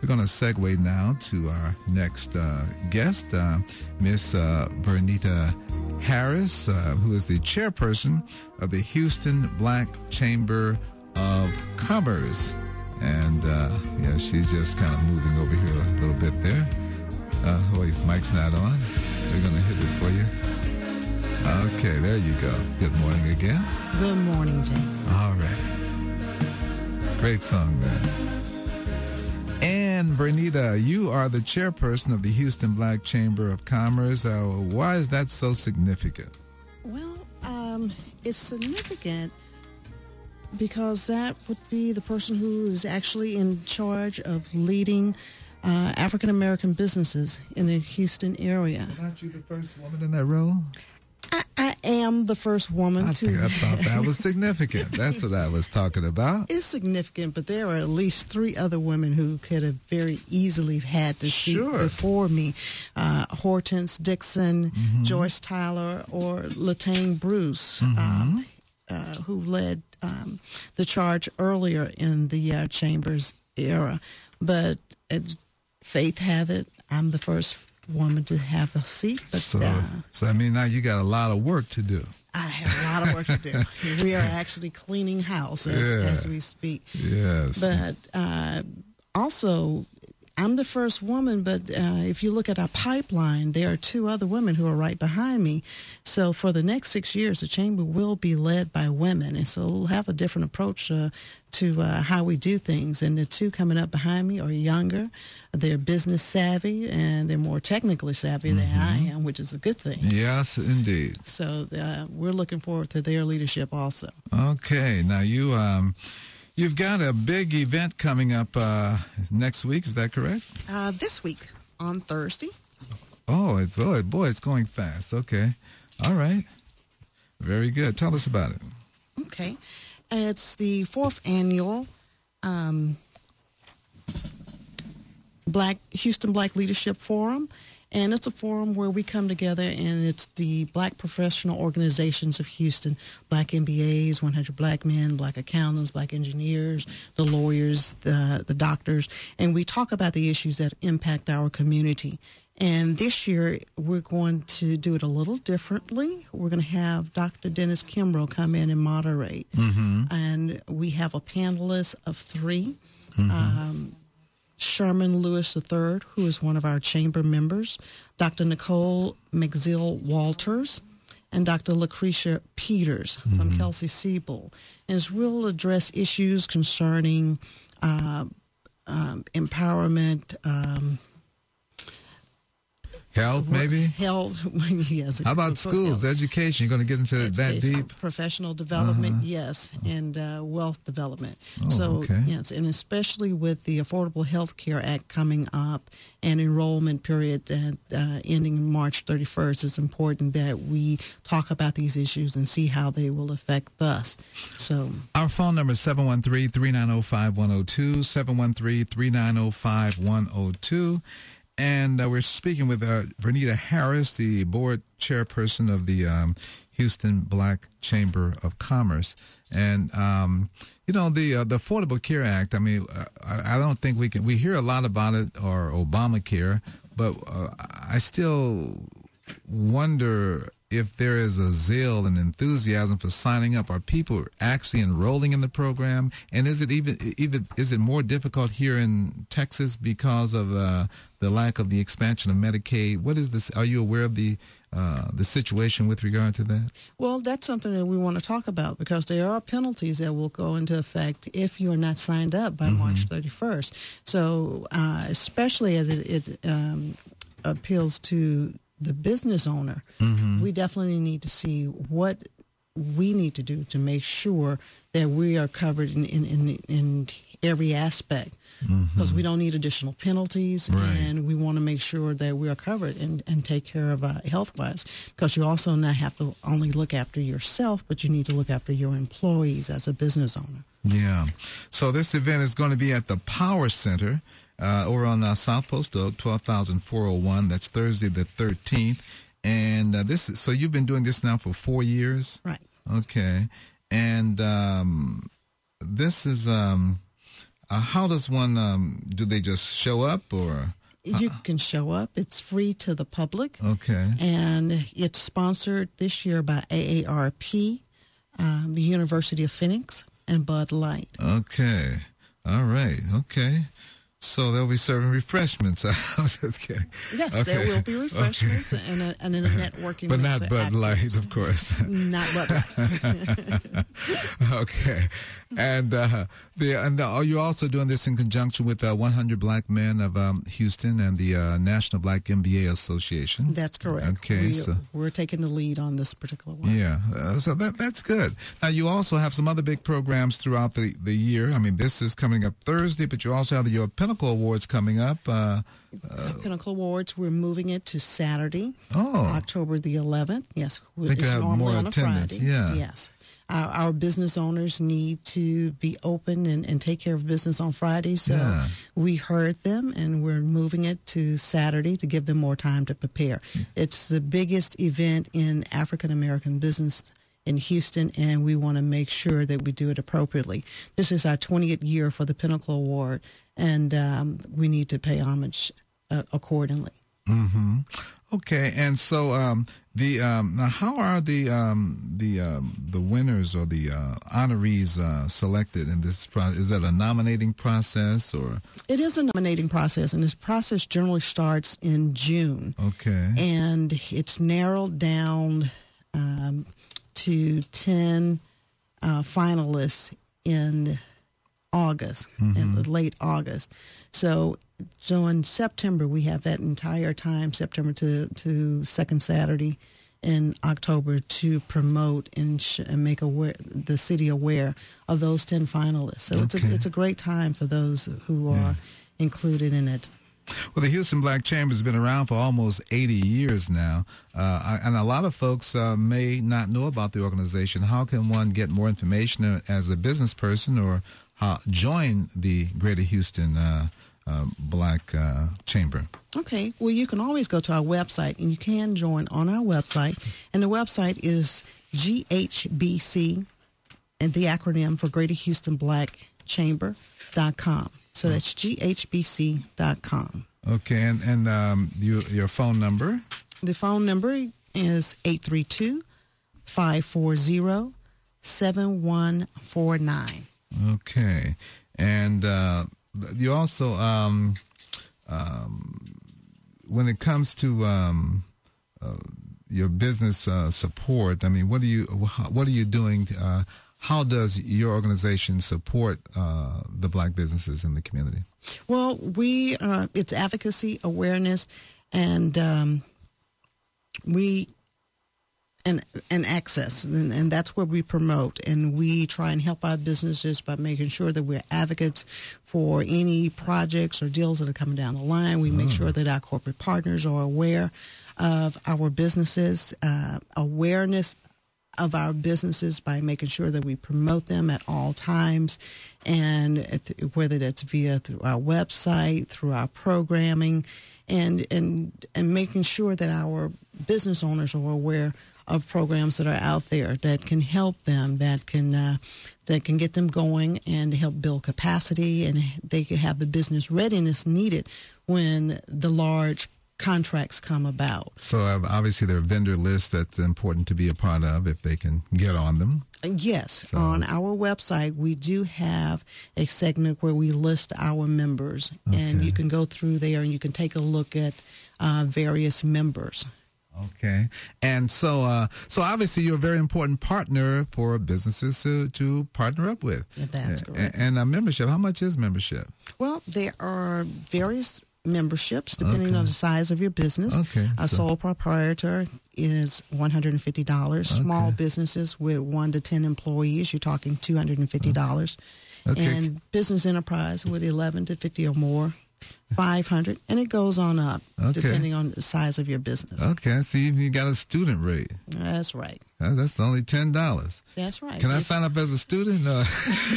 We're going to segue now to our next guest, Miss Vernita Harris, who is the chairperson of the Houston Black Chamber of Commerce. And, she's just kind of moving over here a little bit there. Wait, mic's not on. We're going to hit it for you. Okay, there you go. Good morning again. Good morning, Jay. All right. Great song there. And Vernita, you are the chairperson of the Houston Black Chamber of Commerce. Why is that so significant? Well, it's significant because that would be the person who is actually in charge of leading African American businesses in the Houston area. Aren't you the first woman in that role? I am the first woman I to. I thought that was significant. That's what I was talking about. It's significant, but there are at least 3 other women who could have very easily had the seat before me. Hortense Dixon, Joyce Tyler, or Latane Bruce, who led the charge earlier in the Chamber's era. But faith hath it, I'm the first woman to have a seat. But, so I mean, now you got a lot of work to do. I have a lot of work to do. We are actually cleaning house as we speak. Yes. But also, I'm the first woman, but if you look at our pipeline, there are 2 other women who are right behind me. So for the next 6 years, the Chamber will be led by women. And so we'll have a different approach to how we do things. And the 2 coming up behind me are younger. They're business savvy, and they're more technically savvy than I am, which is a good thing. Yes, indeed. So we're looking forward to their leadership also. Okay. Now, you've got a big event coming up next week. Is that correct? This week on Thursday. Oh, boy, it's going fast. Okay. All right. Very good. Tell us about it. Okay. It's the 4th annual Houston Black Leadership Forum. And it's a forum where we come together, and it's the Black professional organizations of Houston, Black MBAs, 100 Black men, Black accountants, Black engineers, the lawyers, the doctors, and we talk about the issues that impact our community. And this year, we're going to do it a little differently. We're going to have Dr. Dennis Kimbrough come in and moderate. And we have a panelist of 3. Sherman Lewis III, who is one of our chamber members, Dr. Nicole McZill-Walters, and Dr. Lucretia Peters from Kelsey Siebel. And we'll address issues concerning empowerment, health, maybe? Health, yes. How about schools, health. Education? You're going to get into that deep? Professional development, yes, and wealth development. Yes, and especially with the Affordable Health Care Act coming up and enrollment period ending March 31st, it's important that we talk about these issues and see how they will affect us. So our phone number is 713-390-5102, 713-390-5102. And we're speaking with Vernita Harris, the board chairperson of the Houston Black Chamber of Commerce. And, the Affordable Care Act, I mean, I don't think we hear a lot about it, or Obamacare, but I still wonder if there is a zeal and enthusiasm for signing up. Are people actually enrolling in the program? And is it is it more difficult here in Texas because of the lack of the expansion of Medicaid? What is this? Are you aware of the situation with regard to that? Well, that's something that we want to talk about, because there are penalties that will go into effect if you are not signed up by March 31st. So especially as it appeals to the business owner, we definitely need to see what we need to do to make sure that we are covered in every aspect, because we don't need additional penalties, and we want to make sure that we are covered and take care of health-wise, because you also not have to only look after yourself, but you need to look after your employees as a business owner. Yeah. So this event is going to be at the Power Center over on South Post Oak, 12,401. That's Thursday the 13th. And so you've been doing this now for 4 years? Right. Okay. And this is, how does one? Do they just show up or? You can show up. It's free to the public. Okay. And it's sponsored this year by AARP, the University of Phoenix, and Bud Light. Okay. All right. Okay. So they'll be serving refreshments. I'm just kidding. Yes, okay. there will be refreshments and a networking. But not Bud Light, of course. Not Bud Light. Okay. And are you also doing this in conjunction with 100 Black Men of Houston and the National Black MBA Association? That's correct. Okay. We're taking the lead on this particular one. Yeah. So that's good. Now, you also have some other big programs throughout the year. I mean, this is coming up Thursday, but you also have your Pinnacle Awards coming up. Pinnacle Awards, we're moving it to Saturday, Oh. October the 11th. Yes. They could have normally more on a attendance. Friday. Yeah. Yes. Our business owners need to be open and take care of business on Friday. So Yeah. we heard them, and we're moving it to Saturday to give them more time to prepare. It's the biggest event in African American business in Houston, and we want to make sure that we do it appropriately. This is our 20th year for the Pinnacle Award, and we need to pay homage accordingly. Mm-hmm. Okay, and so now how are the winners or the honorees selected in this process? Is that a nominating process or? It is a nominating process, and this process generally starts in June. Okay. And it's narrowed down to 10 finalists in August, in late August. So in September, we have that entire time, September to second Saturday in October, to promote and make the city aware of those 10 finalists. So it's a great time for those who are included in it. Well, the Houston Black Chamber has been around for almost 80 years now, and a lot of folks may not know about the organization. How can one get more information as a business person or join the Greater Houston Black Chamber? Okay. Well, you can always go to our website, and you can join on our website. And the website is GHBC, and the acronym for Greater Houston Black Chamber.com. So that's GHBC.com. Okay. And your phone number? The phone number is 832-540-7149. Okay. And you also, when it comes to your business support, I mean, what are you doing? How does your organization support the black businesses in the community? Well, it's advocacy, awareness, and access, and that's where we promote, and we try and help our businesses by making sure that we're advocates for any projects or deals that are coming down the line. We make sure that our corporate partners are aware of our businesses, awareness of our businesses by making sure that we promote them at all times, and whether that's through our website, through our programming, and making sure that our business owners are aware of programs that are out there that can help them, that can get them going and help build capacity, and they can have the business readiness needed when the large contracts come about. So obviously there are vendor lists that's important to be a part of if they can get on them. Yes. So, on our website, we do have a segment where we list our members, and you can go through there and you can take a look at various members. Okay. And so obviously you're a very important partner for businesses to partner up with. That's correct. And membership, how much is membership? Well, there are various memberships depending on the size of your business. A sole proprietor is $150. Small businesses with 1 to 10 employees, you're talking $250. And business enterprise with 11 to 50 or more, $500, and it goes on up depending on the size of your business. Okay, see, you got a student rate. That's right. That's only $10. That's right. Can I sign up as a student? No.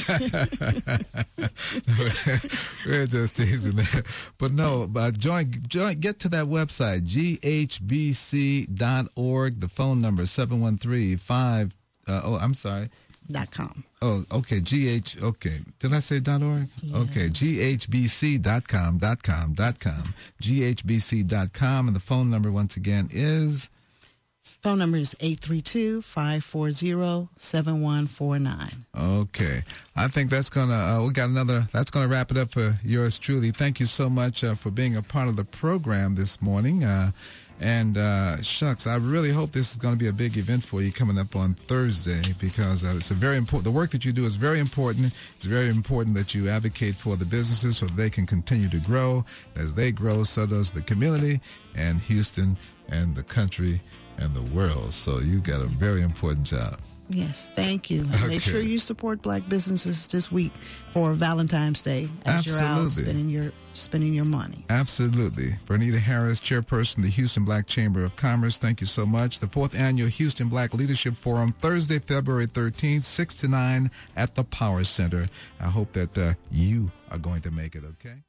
We're just teasing there. But no, join, get to that website, ghbc.org. The phone number is 713-5... I'm sorry. GHBC.com. Oh, okay. Okay. Did I say .org? Yes. Okay. GHBC.com. GHBC.com. And the phone number, once again, is? Phone number is 832-540-7149. Okay. I think that's going to, that's going to wrap it up for yours truly. Thank you so much for being a part of the program this morning. Shucks, I really hope this is going to be a big event for you coming up on Thursday, because it's a very important, the work that you do is very important. It's very important that you advocate for the businesses so they can continue to grow. As they grow, so does the community and Houston and the country and the world. So you got a very important job. Yes, thank you. Okay. Make sure you support black businesses this week for Valentine's Day as you're out spending your money. Absolutely. Vernita Harris, chairperson of the Houston Black Chamber of Commerce, thank you so much. The 4th Annual Houston Black Leadership Forum, Thursday, February 13th, 6 to 9 at the Power Center. I hope that you are going to make it, okay?